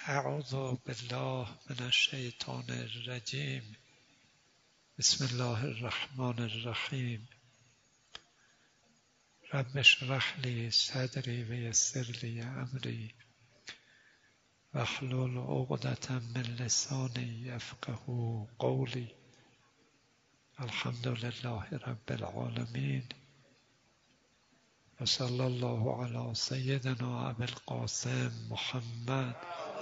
اعوذ بالله من الشیطان الرجیم. بسم الله الرحمن الرحیم. رب اشرح لی صدری و یسر لی امری واحلل عقدة من لسانی یفقهوا قولی. الحمد لله رب العالمین و صلی الله علی سیدنا ابی القاسم محمد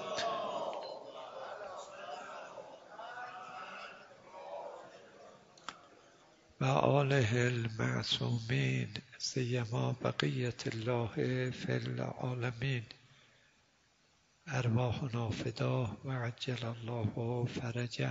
و آله المعصومین سیما بقیة الله فی العالمین. ارواحنا فداه و عجل الله فرجه.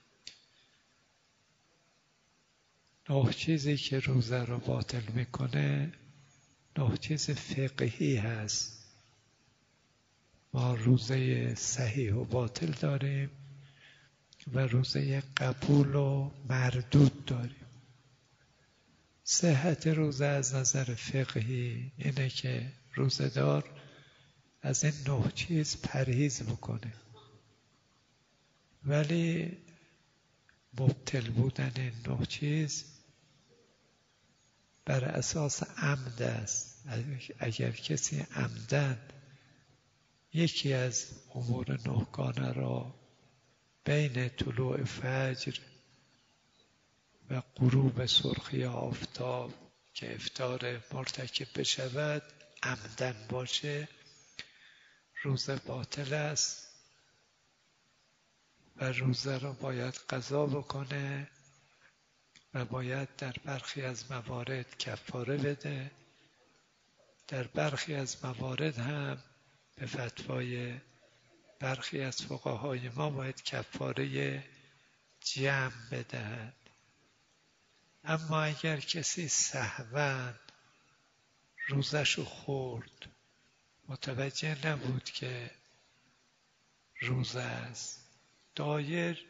9 چیزی که روزه رو باطل میکنه 9 چیز فقهی هست. ما روزه صحیح و باطل داریم و روزه قبول و مردود داریم. صحت روزه از نظر فقهی اینه که روزه‌دار از این 9 چیز پرهیز بکنه، ولی مبتل بودن این 9 چیز بر اساس عمد است. اگر کسی عمدن یکی از امور 9گانه را بین طلوع فجر و غروب سرخی آفتاب که افطار مرتکب بشود عمدن باشه، روزه باطل است و روزه را باید قضا بکنه و باید در برخی از موارد کفاره بده. در برخی از موارد هم به فتوای برخی از فقهای ما باید کفاره جمع بدهد. اما اگر کسی سهواً روزشو خورد، متوجه نبود که روزه است، دایر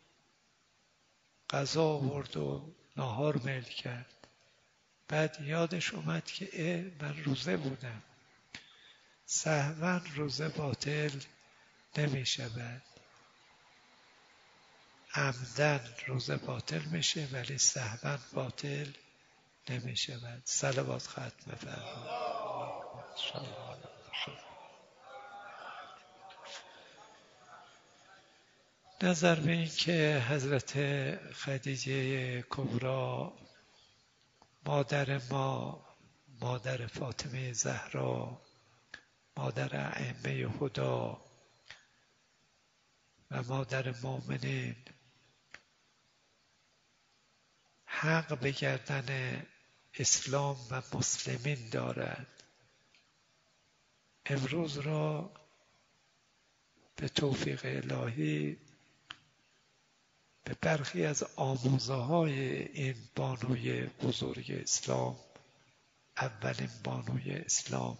غذا آورد و ناهار میل کرد، بعد یادش اومد که من روزه بودم، سهواً روزه باطل نمی شود. عمدن روزه باطل میشه ولی سهواً باطل نمی شود. صلوات ختم بفرمایید. نظر به این که حضرت خدیجه کبری مادر ما، مادر فاطمه زهرا، مادر ائمه هدی و مادر مؤمنین حق به گردن اسلام و مسلمین دارد. امروز را به توفیق الهی به برخی از آموزه‌های این بانوی بزرگ اسلام، اولین بانوی اسلام،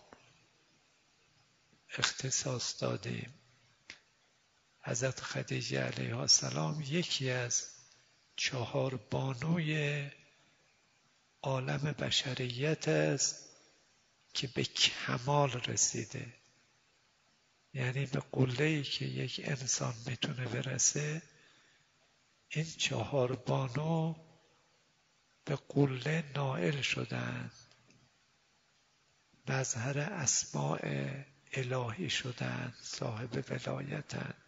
اختصاص دادیم. حضرت خدیجه علیها السلام یکی از 4 بانوی عالم بشریت است که به کمال رسیده. یعنی به قله‌ای که یک انسان میتونه برسه، این 4 بانو به قله نائل شدند، مظهر اسماء الهی شدند، صاحب ولایتند.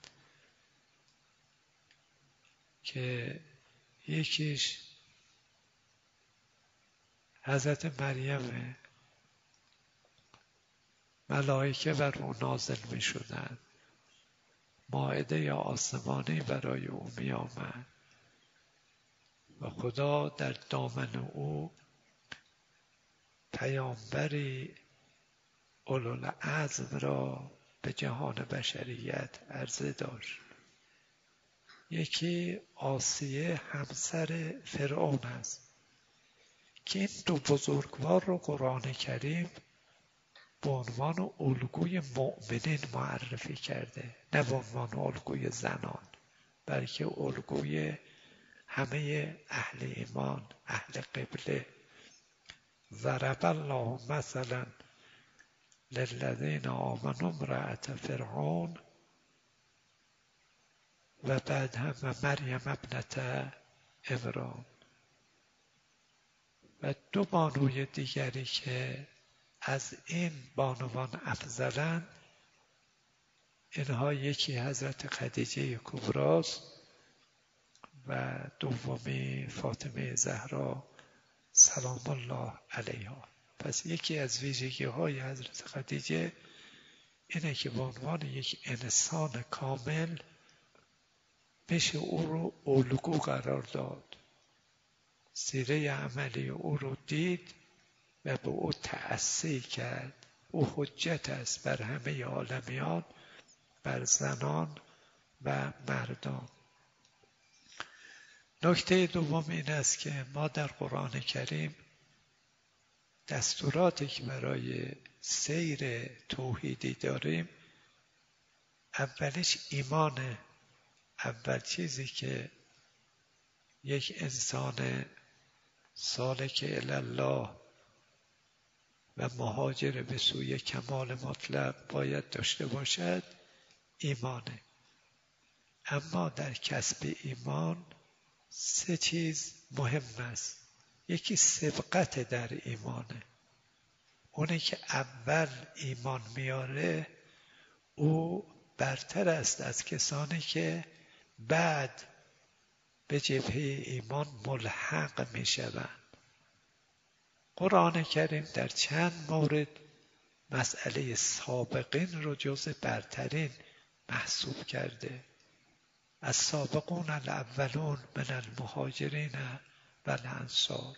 که یکیش حضرت مریم، ملائکه بر او نازل می شدند، مائده آسمانی برای او می آمد و خدا در دامن او پیامبری اولوالعزم را به جهان بشریت عرضه داشت. یکی آسیه همسر فرعون است که این 2 بزرگوار رو قرآن کریم به عنوان الگوی مؤمنین معرفی کرده، نه به عنوان الگوی زنان، بلکه الگوی همه اهل ایمان، اهل قبله. ضرب الله مثلا للذین آمنوا امرأة فرعون و بعد هم و مریم ابنت عمران. و دو بانوی دیگری که از این بانوان افضلند، اینها یکی حضرت خدیجه کبراست و دومی فاطمه زهرا سلام الله علیها. پس یکی از ویژگی های حضرت خدیجه اینه که به عنوان یک انسان کامل بشه او رو الگو قرار داد، سیره عملی او رو دید و به او تأسی کرد. او حجت است بر همه عالمیان، بر زنان و مردان. نکته دوم این است که ما در قرآن کریم دستوراتی که برای سیر توحیدی داریم، اولیش ایمانه. اول چیزی که یک انسان سالک الله و مهاجر به سوی کمال مطلق باید داشته باشد ایمانه. اما در کسب ایمان سه چیز مهم است. یکی سبقت در ایمانه، اونه که اول ایمان میاره او برتر است از کسانی که بعد به جبهه ایمان ملحق میشوند. قرآن کریم در چند مورد مسئله سابقین رو جز برترین محسوب کرده. السابقون الاولون من المهاجرین و الانصار.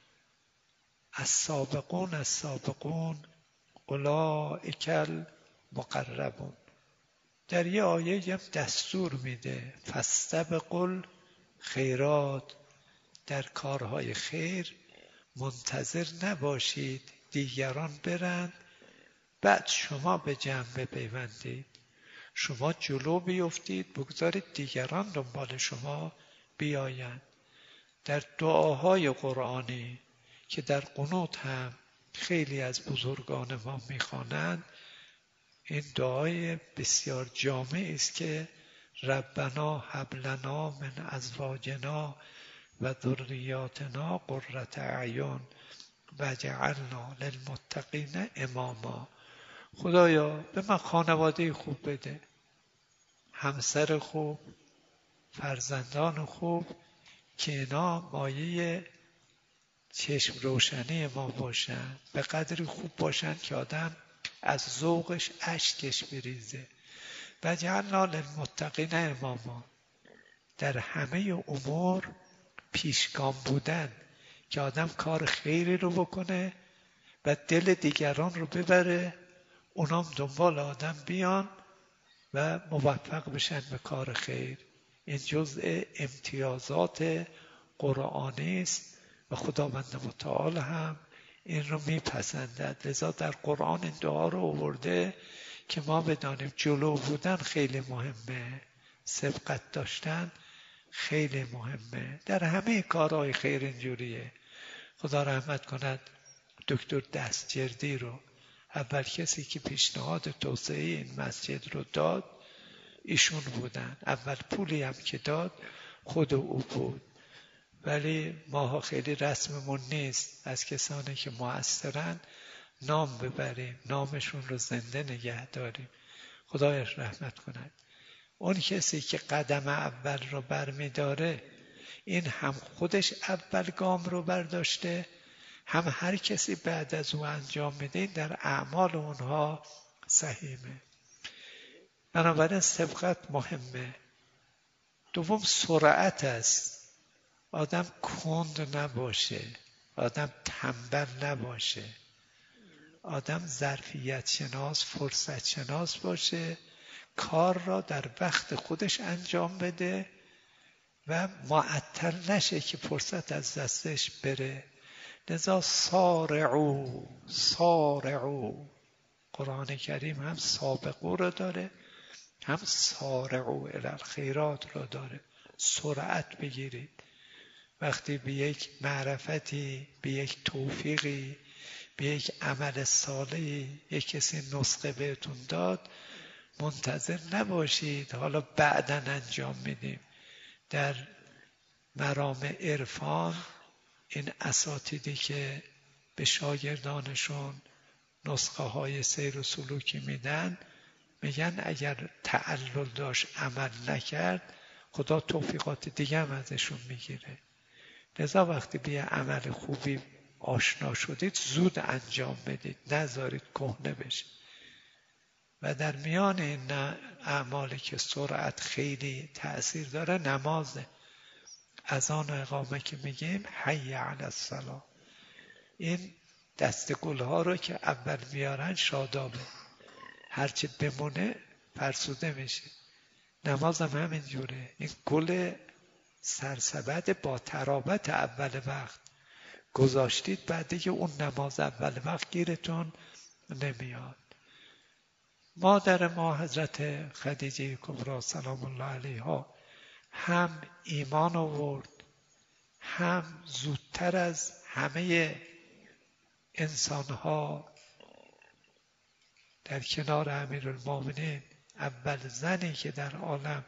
السابقون اولئک المقربون. در یه آیه هم دستور میده فاستبقوا الخیرات، در کارهای خیر منتظر نباشید دیگران برند بعد شما به جمع بپیوندید. شما جلو بیفتید، بگذارید دیگران دنبال شما بیایند. در دعاهای قرآنی که در قنوت هم خیلی از بزرگان ما میخوانند، این دعای بسیار جامعی است که ربنا هب لنا من ازواجنا و ذریاتنا قرة اعین واجعلنا للمتقین اماما. خدایا به من خانواده خوب بده، همسر خوب، فرزندان خوب که اینا مایه چشم روشنی ما باشن، به قدری خوب باشن که آدم از ذوقش اشکش بریزه. واجعلنا للمتقین اماما، در همه امور پیشگام بودن که آدم کار خیری رو بکنه و دل دیگران رو ببره، اونام دنبال آدم بیان و موفق بشن به کار خیر. این جزء امتیازات قرآنی است و خداوند متعال هم این رو میپسندد. لذا در قرآن این دعا رو آورده که ما بدانیم جلو بودن خیلی مهمه، سبقت داشتن خیلی مهمه. در همه کارهای خیر اینجوریه. خدا رحمت کند دکتر دستجردی رو، اول کسی که پیشنهاد توسعه این مسجد رو داد ایشون بودن. اول پولی هم که داد خود او بود. ولی ماها خیلی رسممون نیست از کسانی که مؤثرن نام ببریم، نامشون رو زنده نگه داریم. خدایش رحمت کند. اون کسی که قدم اول رو برمیداره، این هم خودش اول گام رو برداشته، هم هر کسی بعد از او انجام میده در اعمال اونها سهیمه. بنابراین سبقت مهمه. دوم سرعت است. آدم کند نباشه، آدم تنبل نباشه، آدم ظرفیت شناس، فرصت شناس باشه، کار را در وقت خودش انجام بده و معطل نشه که فرصت از دستش بره. لذا سارعو. قرآن کریم هم سابقو رو داره، هم سارعو الی الخیرات رو داره. سرعت بگیرید. وقتی به یک معرفتی، به یک توفیقی، به یک عمل صالحی یک کسی نسخه بهتون داد، منتظر نباشید حالا بعداً انجام میدیم. در مرام عرفان این اساتیدی که به شاگردانشون نسخه های سیر و سلوکی میدن، میگن اگر تعلل داشت عمل نکرد خدا توفیقات دیگه هم ازشون میگیره. لذا وقتی به عمل خوبی آشنا شدید زود انجام بدید، نذارید کهنه بشه. و در میان این اعمالی که سرعت خیلی تأثیر داره نمازه. اذان و اقامه که میگیم حی علی الصلاة، این دست گلها رو که اول میارن شادابه، هرچی بمونه فرسوده میشه. نماز هم همین جوره، این گل سرسبد با ترابط اول وقت گذاشتید، بعد دیگه اون نماز اول وقت گیرتون نمیاد. مادر ما حضرت خدیجه کبری سلام الله علیها هم ایمان آورد، هم زودتر از همه انسانها در کنار امیرالمومنین اول زنی که در عالم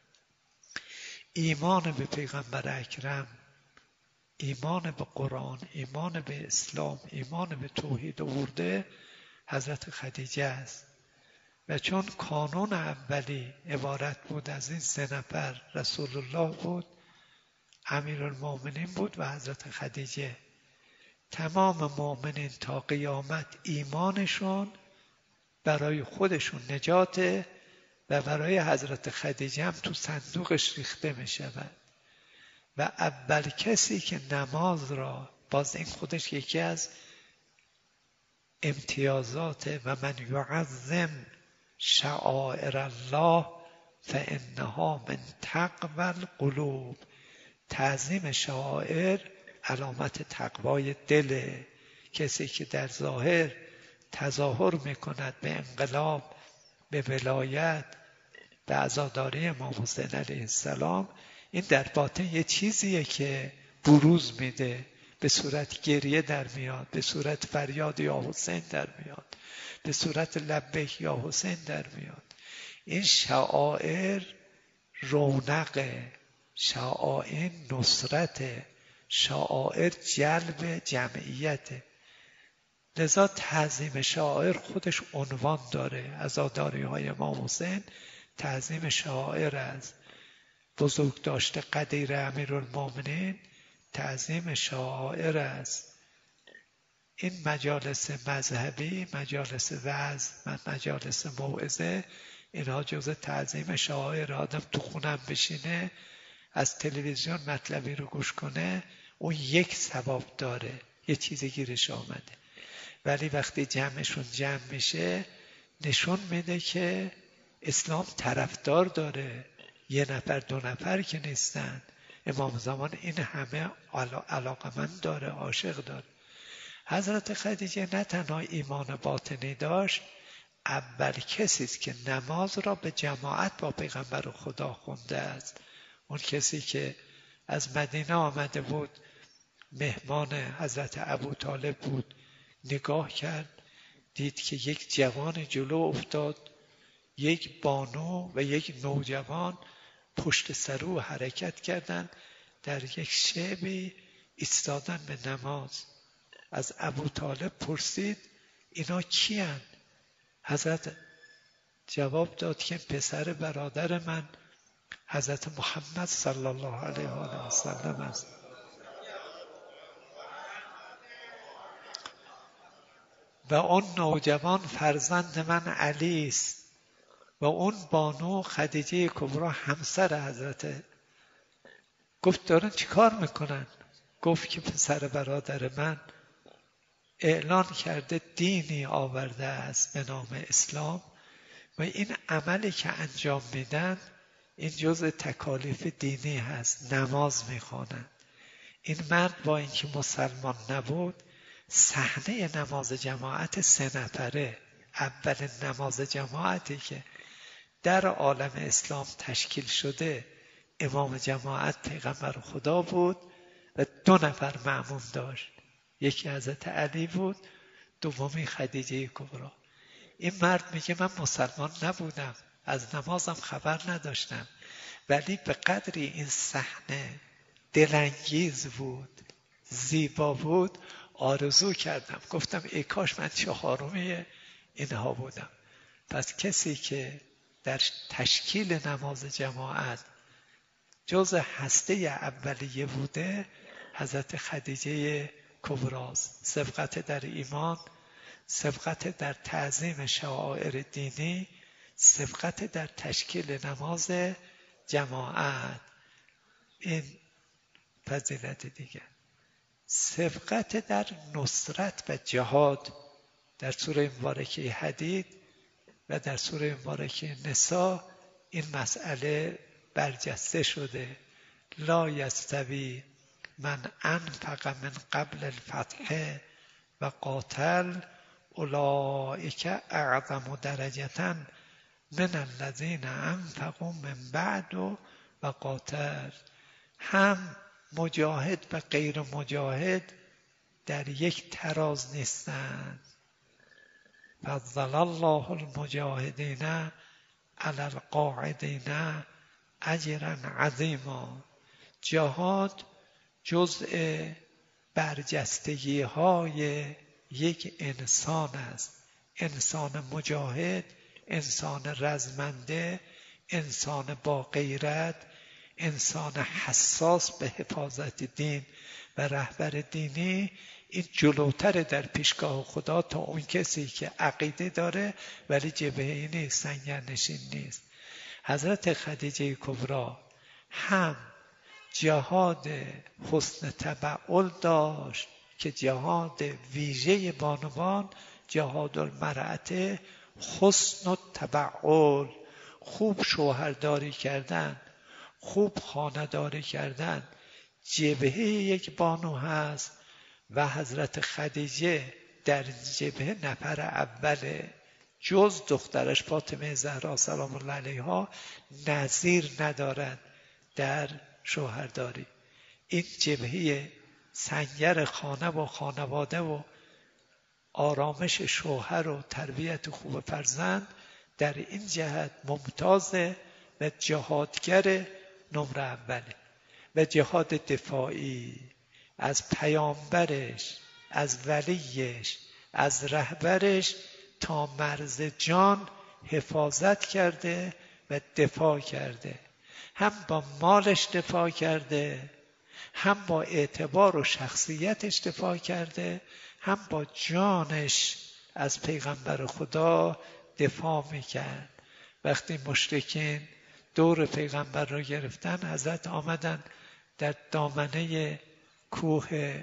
ایمان به پیغمبر اکرم، ایمان به قرآن، ایمان به اسلام، ایمان به توحید آورده حضرت خدیجه است. و چون کانون اولی عبارت بود از این 3 نفر، رسول الله بود، امیرالمومنین بود و حضرت خدیجه، تمام مؤمنین تا قیامت ایمانشون برای خودشون نجاته و برای حضرت خدیجه هم تو صندوقش ریخته می شود. و اول کسی که نماز را، باز این خودش یکی از امتیازات و من یعظم شعائر الله فانها من تقوی القلوب، تعظیم شعائر علامت تقوای دله. کسی که در ظاهر تظاهر میکند به انقلاب، به ولایت، به عزاداری امام حسین علیه السلام، این در باطن یه چیزیه که بروز میده، به صورت گریه در میاد، به صورت فریاد یا حسین در میاد، به صورت لبیک یا حسین در میاد. این شعائر رونق، شعائر نصرت، شعائر جلب جمعیت. لذا تعظیم شعائر خودش عنوان داره. عزاداری های امام حسین تعظیم شعائر است. بزرگ داشته قدیر امیرالمومنین تعظیم شعائر است. این مجالس مذهبی، مجالس وعظ و مجالس موعظه، اینها جزء تعظیم شعائر. آدم تو خونم بشینه از تلویزیون مطلبی رو گوش کنه، اون یک ثواب داره، یه چیزی گیرش آمده. ولی وقتی جمعشون جمع میشه نشون میده که اسلام طرفدار داره، 1 نفر 2 نفر که نیستن. امام زمان این همه علاقمند داره، عاشق داره. حضرت خدیجه نه تنها ایمان باطنی داشت، اول کسی است که نماز را به جماعت با پیغمبر خدا خونده است. اون کسی که از مدینه آمده بود، مهمان حضرت ابوطالب بود، نگاه کرد دید که یک جوان جلو افتاد، یک بانو و یک نوجوان پشت سر او حرکت کردند، در یک شعبی ایستادن به نماز. از ابوطالب پرسید اینا کیان؟ حضرت جواب داد که پسر برادر من حضرت محمد صلی الله علیه و آله و سلم است. و اون نوجوان فرزند من علی است و اون بانو خدیجه کبری همسر حضرت. گفت دارن چی کار میکنن؟ گفت که پسر برادر من اعلان کرده دینی آورده است به نام اسلام و این عملی که انجام میدن این جزء تکالیف دینی هست، نماز میخوانند. این مرد با اینکه مسلمان نبود، صحنه نماز جماعت 3 نفره، اول نماز جماعتی که در عالم اسلام تشکیل شده، امام جماعت پیغمبر خدا بود و 2 نفر مأموم داشت. یکی حضرت علی بود، دومی خدیجه کبری. این مرد میگه من مسلمان نبودم، از نمازم خبر نداشتم، ولی به قدری این صحنه دلانگیز بود، زیبا بود، آرزو کردم، گفتم ای کاش من چهارم اینها بودم. پس کسی که در تشکیل نماز جماعت جز هسته اولیه بوده حضرت خدیجه کبراست. سبقت در ایمان، سبقت در تعظیم شعائر دینی، سبقت در تشکیل نماز جماعت. این فضیلت دیگه. سبقت در نصرت و جهاد در سوره مبارکه حدید و در سوره مبارکه نساء این مسئله برجسته شده. لا یستوی من انفق من قبل الفتح و قاتل اولئک اعظم درجة من الذین انفقوا من بعد و قاتل. هم مجاهد و غیر مجاهد در یک تراز نیستند. فضل الله المجاهدین علی القاعدین اجرا عظیما. جهاد جزء برجستگی های یک انسان است. انسان مجاهد، انسان رزمنده، انسان با غیرت، انسان حساس به حفاظت دین و رهبر دینی، این جلوتر در پیشگاه خدا تا اون کسی که عقیده داره ولی جبهه‌ای نیست، سنگرنشین نیست. حضرت خدیجه کبری هم جهاد حسن تبعل داشت که جهاد ویژه بانوان، جهاد المرأة حسن التبعل، خوب شوهرداری کردن، خوب خانه‌داری کردن جبهه یک بانو هست و حضرت خدیجه در جبهه نفر اوله. جز دخترش فاطمه زهرا سلام الله علیها نظیر ندارد در شوهرداری. این جبهه سنگر خانه و خانواده و آرامش شوهر و تربیت خوب فرزند در این جهت ممتازه و جهادگر نمره اوله. و جهاد دفاعی از پیامبرش، از ولیش، از رهبرش تا مرز جان حفاظت کرده و دفاع کرده. هم با مالش دفاع کرده، هم با اعتبار و شخصیتش دفاع کرده، هم با جانش از پیغمبر خدا دفاع میکرد. وقتی مشرکین دور پیغمبر را گرفتن، حضرت آمدن در دامنه کوه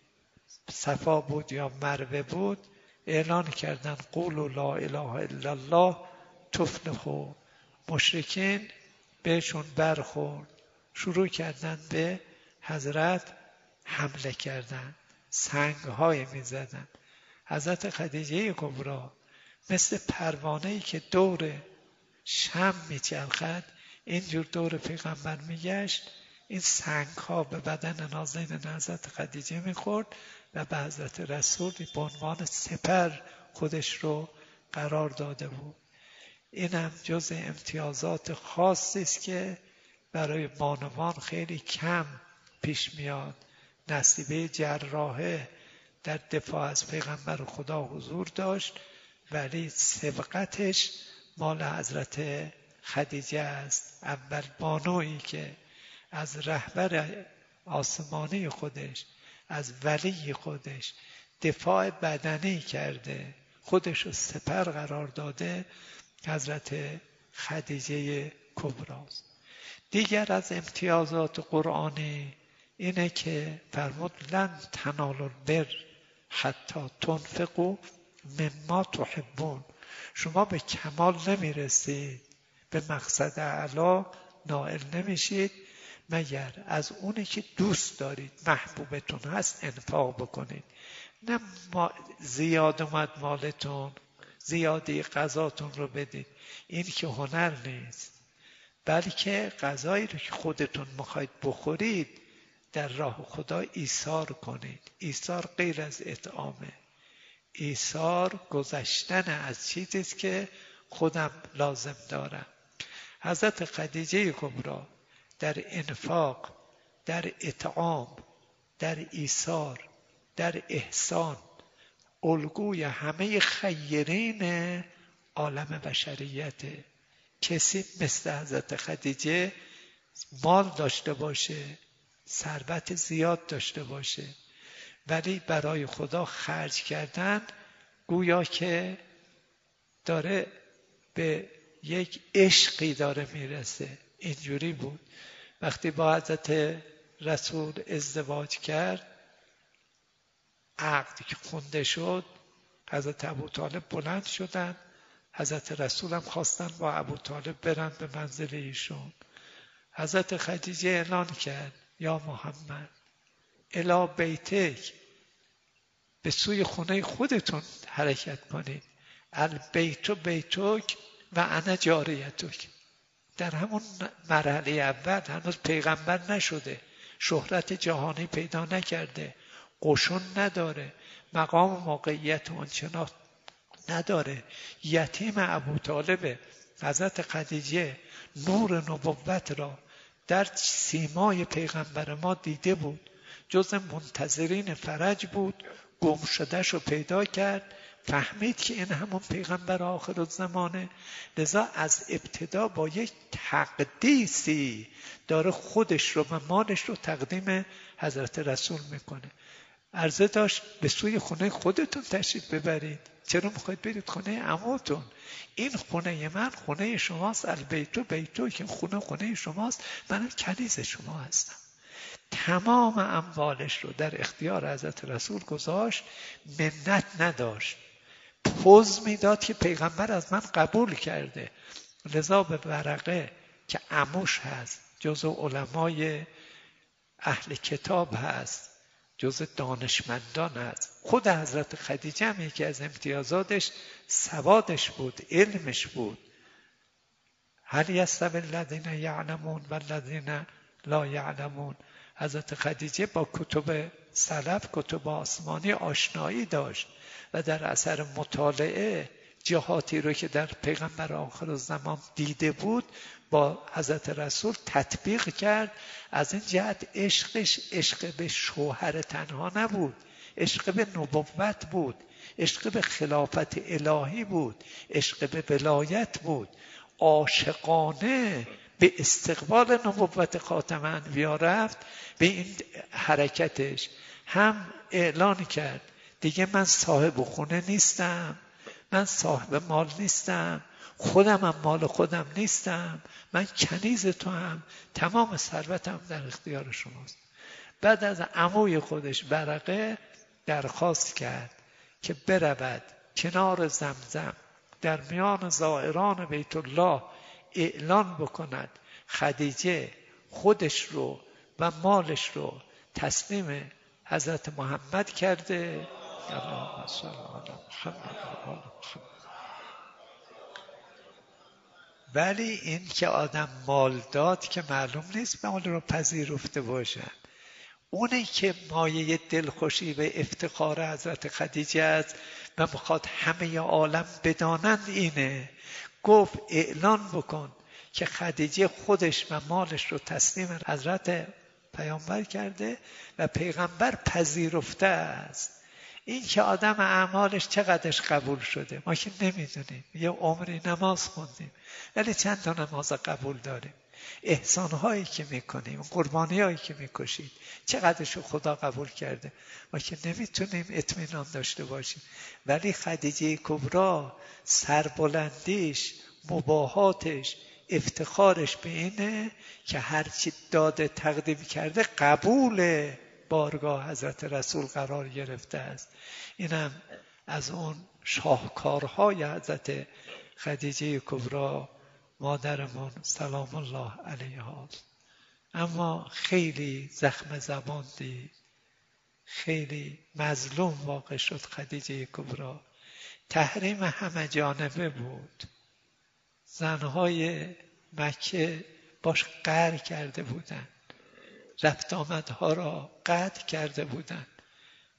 صفا بود یا مروه بود، اعلان کردن قولوا لا اله الا الله تفلحوا. مشرکین بهشون برخورد، شروع کردن به حضرت حمله کردن، سنگ‌های می‌زدن. حضرت خدیجه کبری مثل پروانه‌ای که دور شمع میچرخد اینجور دور پیغمبر میگشت. این سنگ‌ها به بدن نازنین حضرت خدیجه میخورد و به حضرت رسول به عنوان سپر خودش رو قرار داده بود. این هم جز امتیازات خاصی است که برای بانوان خیلی کم پیش میاد. نصیبه جراحه در دفاع از پیغمبر خدا حضور داشت، ولی سبقتش مال حضرت خدیجه است. اول بانویی که از رهبر آسمانی خودش، از ولی خودش دفاع بدنی کرده، خودش رو سپر قرار داده، حضرت خدیجه کبراست. دیگر از امتیازات قرآنی اینه که فرمود لن تنالوا البر حتی تنفقوا مما تحبون. شما به کمال نمیرسید، به مقصد اعلا نائل نمیشید مگر از اونی که دوست دارید، محبوبتون هست انفاق بکنید. نه زیاد اومد مالتون، زیادی غذاتون رو بدید، این که هنر نیست، بلکه غذایی رو که خودتون میخواید بخورید در راه خدا ایثار کنید. ایثار غیر از اطعامه. ایثار گذشتن از چیزی است که خودم لازم دارم. حضرت خدیجه کبری در انفاق، در اطعام، در ایثار، در احسان الگوی همه خیرین عالم بشریت. کسی مثل حضرت خدیجه مال داشته باشه، ثروت زیاد داشته باشه، ولی برای خدا خرج کردن گویا که داره به یک عشقی داره میرسه. اینجوری بود. وقتی با حضرت رسول ازدواج کرد، عقد که خونده شد، حضرت ابوطالب بلند شدن، حضرت رسول هم خواستن با ابوطالب برن به منزل ایشون. حضرت خدیجه اعلان کرد یا محمد الی بیتک، به سوی خونه خودتون حرکت کنید. البیت بیتک و انا جاریتک. در همون مرحله اول هنوز پیغمبر نشده، شهرت جهانی پیدا نکرده، قشون نداره، مقام و موقعیت آنچنان نداره، یتیم ابوطالب. حضرت خدیجه نور نبوت را در سیمای پیغمبر ما دیده بود، جز منتظرین فرج بود، گم شدهش رو پیدا کرد، فهمید که این همون پیغمبر آخر الزمانه. لذا از ابتدا با یک تقدیسی داره خودش رو و مالش رو تقدیم حضرت رسول میکنه. عرضه داشت به سوی خونه خودتون تشریف ببرید. چرا میخواید برید خونه عموتون؟ این خونه من خونه شماست. البیتو بیتو، که خونه شماست، منم کنیز شما هستم. تمام اموالش رو در اختیار حضرت رسول گذاشت، منت نداشت، پوز میداد که پیغمبر از من قبول کرده. لذا به ورقه که عموش هست، جزو علمای اهل کتاب هست، جزو دانشمندان هست، خود حضرت خدیجه هم یکی از امتیازاتش سوادش بود، علمش بود. هل یستوی الذین یعلمون و الذین لا یعلمون. حضرت خدیجه با کتب سلف، کتب آسمانی آشنایی داشت و در اثر مطالعه جهاتی رو که در پیغمبر آخر الزمان دیده بود با حضرت رسول تطبیق کرد. از این جهت عشقش عشق به شوهر تنها نبود، عشق به نبوت بود، عشق به خلافت الهی بود، عشق به ولایت بود. عاشقانه به استقبال نبوت خاتم انبیا رفت. به این حرکتش هم اعلان کرد دیگه من صاحب خونه نیستم، من صاحب مال نیستم، خودم هم مال خودم نیستم، من کنیز تو هم، تمام ثروتم در اختیار شماست. بعد از عموی خودش برقه درخواست کرد که برود کنار زمزم در میان زائران بیت الله اعلان بکند خدیجه خودش رو و مالش رو تسلیم حضرت محمد کرده. اللهم صل علی محمد. ولی این که آدم مال داد که معلوم نیست مال رو پذیرفته باشن. اونی که مایه دلخوشی و افتخار حضرت خدیجه است و میخواد همه عالم بدانند اینه، گفت اعلان بکن که خدیجه خودش و مالش رو تسلیم حضرت پیامبر کرده و پیغمبر پذیرفته است. این که آدم اعمالش چقدرش قبول شده ما که نمیدونیم. یه عمری نماز خوندیم ولی چند تا نماز قبول داریم. احسانهایی که میکنیم، قربانیهایی که میکشید چقدرشو خدا قبول کرده ما که نمیتونیم اطمینان داشته باشیم. ولی خدیجه کبری سربلندیش، مباهاتش، افتخارش به اینه که هرچی داده تقدیم کرده قبول بارگاه حضرت رسول قرار گرفته است. اینم از اون شاهکارهای حضرت خدیجه کبری مادرمون سلام الله علیها. اما خیلی زخم زبان دید، خیلی مظلوم واقع شد خدیجه کبری. تحریم همه جانبه بود. زنهای مکه باش قهر کرده بودند، رفت آمدها را قطع کرده بودند.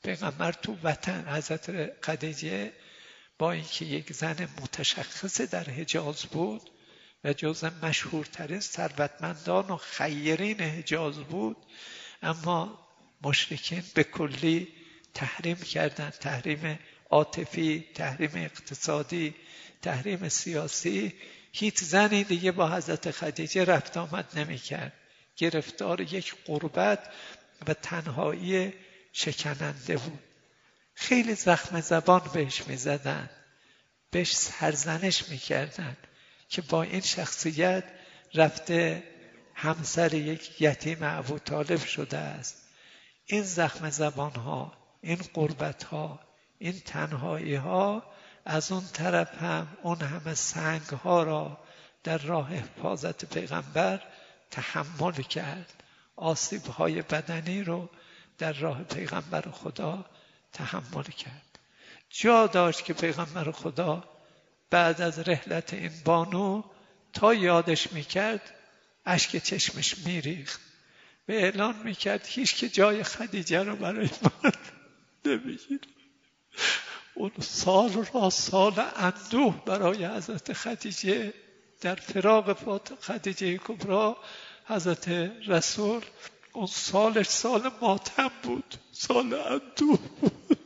پیغمبر تو وطن حضرت خدیجه با اینکه یک زن متشخص در حجاز بود و جز مشهورترین ثروتمندان و خیرین حجاز بود، اما مشرکین به کلی تحریم کردن، تحریم عاطفی، تحریم اقتصادی، تحریم سیاسی. هیچ زنی دیگه با حضرت خدیجه رفت آمد نمی کرد. گرفتار یک غربت و تنهایی شکننده بود. خیلی زخم زبان بهش می زدن، بهش سرزنش می کردن که با این شخصیت رفته همسر یک یتیم ابوطالب شده است. این زخم زبان ها، این غربت ها، این تنهایی ها، از اون طرف هم اون همه سنگ ها را در راه حفاظت پیغمبر تحمل کرد. آسیب های بدنی رو در راه پیغمبر خدا تحمل کرد. جا داشت که پیغمبر خدا بعد از رحلت این بانو تا یادش میکرد اشک چشمش میریخت و اعلان میکرد هیچ که جای خدیجه رو برای من نمیگیره. اون سال را سال اندوه برای حضرت خدیجه در فراق خدیجه کبری حضرت رسول، اون سالش سال ماتم بود، سال اندوه بود.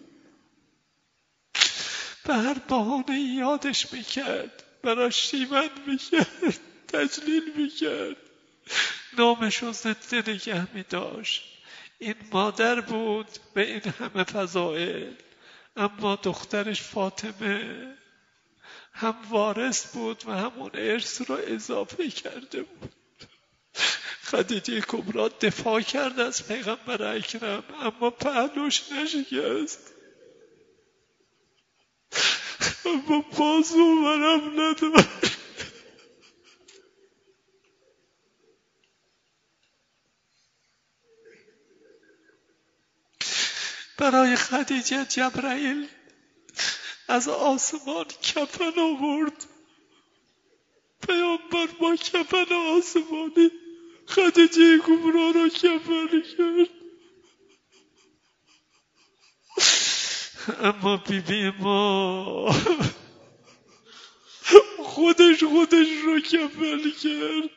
به هر بهانه یادش میکرد، براش شیون میکرد، تجلیل میکرد، نامش رو زنده نگه میداشت. این مادر بود به این همه فضائل، اما دخترش فاطمه هم وارث بود و همون ارث رو اضافه کرده بود. خدیجه کبری دفاع کرد از پیغمبر اکرم، اما پهلوش نشکست، اما بازو ورم نداشت. برای خدیجه جبرائیل از آسمان کفن آورد. پیامبر با کفن آسمانی خدیجه کبری را کفن کرد. اما بیبی ما خودش رو کفن کرد.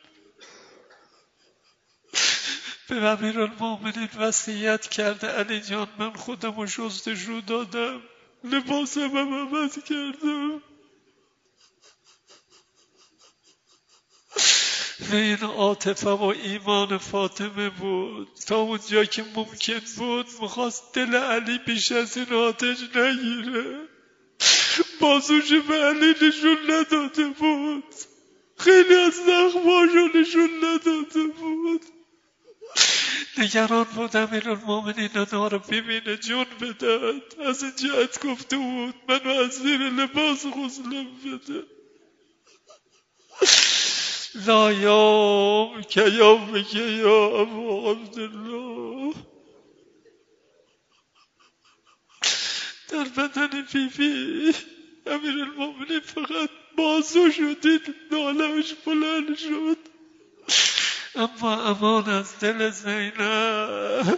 به امیرالمومنین وصیت کرده علی جان من خودم رو شستشو دادم، لباسم هم عوض کردم. و این عاطفه و ایمان فاطمه بود. تا اونجا که ممکن بود میخواست دل علی بیش از این آتش نگیره، بازوش به علی نشون نداده بود، خیلی از زخماشو نشون نداده بود. نگران بود امیرالمومنین اینا رو ببینه جون بدهد. از این جهت گفته بود منو از زیر لباس غسلم بده. لا یوم که یوم که یا ابو عبدالله. در بدن بیبی امیرالمومنین فقط بازو شدید، نالهش بلند شد، اما امان از دل زینب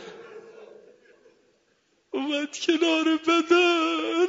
اومد کنار بدن.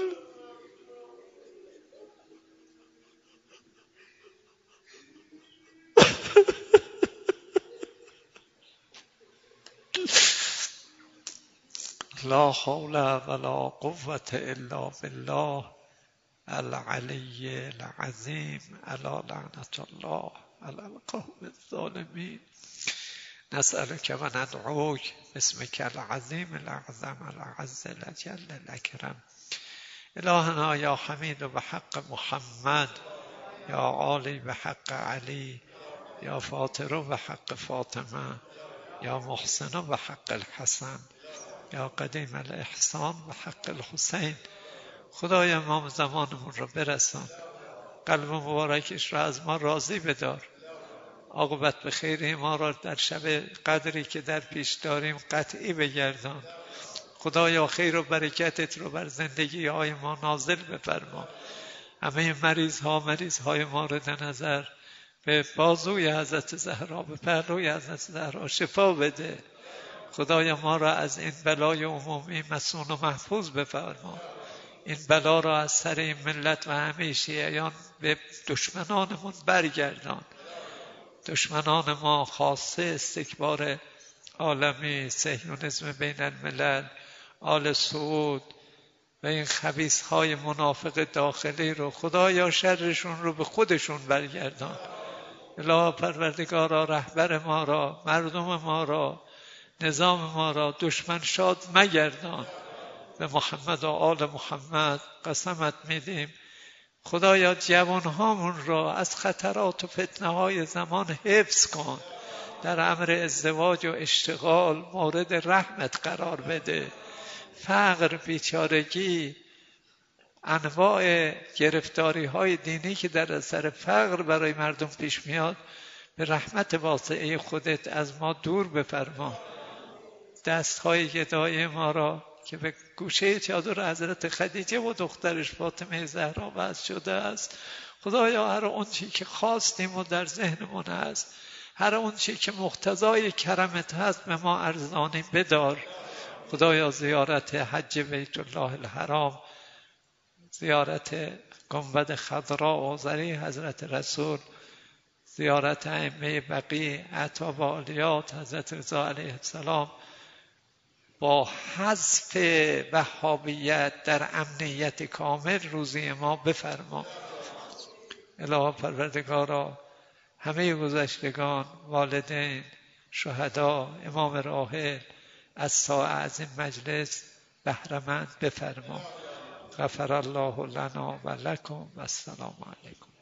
لا حول ولا قوة الا بالله العلی العظیم علی لعنة الله علی القوم الظالمین. نسألك و ندعوك باسمك العظیم الاعظم الأعز الأجل الأكرم. الهنا یا حمید بحق محمد، یا عالی بحق علی، یا فاطر بحق فاطمه، یا محسن بحق الحسن، یا قدیم الاحسان بحق الحسین. خدای امام زمانمون رو برسان، قلب مبارکش رو از ما راضی بدار، عاقبت به خیر ما را در شب قدری که در پیش داریم قطعی بگردان. خدایا خیر و برکتت رو بر زندگی های ما نازل بفرما. همه مریض های ما رو در نظر به بازوی حضرت زهرا، به پهلوی حضرت زهرا شفا بده. خدایا ما را از این بلای عمومی مصون و محفوظ بفرما. این بلا را از سر این ملت و همه شیعیان به دشمنانمون برگردان. دشمنان ما خاصه استکبار عالمی، صهیونیسم بین الملل، آل سعود و این خبیث‌های منافق داخلی رو خدایا شرشون رو به خودشون برگردان. الهی پروردگارا رهبر ما را، مردم ما را، نظام ما را دشمن شاد مگردان. به محمد و آل محمد قسمت میدیم خدایا جوانهامون را از خطرات و فتنه‌های زمان حفظ کن. در امر ازدواج و اشتغال مورد رحمت قرار بده. فقر، بیچارگی، انواع گرفتاری های دینی که در اثر فقر برای مردم پیش میاد به رحمت واسعه خودت از ما دور بفرما. دست های گدای ما را که به گوشه چادر حضرت خدیجه و دخترش فاطمه زهرا وضع شده است، خدایا هر اون چی که خواستیم و در ذهنمون هست، هر اون چی که مقتضای کرمت هست به ما ارزانی بدار. خدایا زیارت حج بیت الله الحرام، زیارت گنبد خضرا و زری حضرت رسول، زیارت ائمه بقیع، اعتاب عالیات حضرت رضا علیه السلام با حذف وهابیت در امنیت کامل روزی ما بفرما. الهی پروردگارا همه گذشتگان، والدین، شهدا، امام راحل از ساعه از این مجلس بهره‌مند بفرما. غفر الله لنا و لکم و السلام علیکم.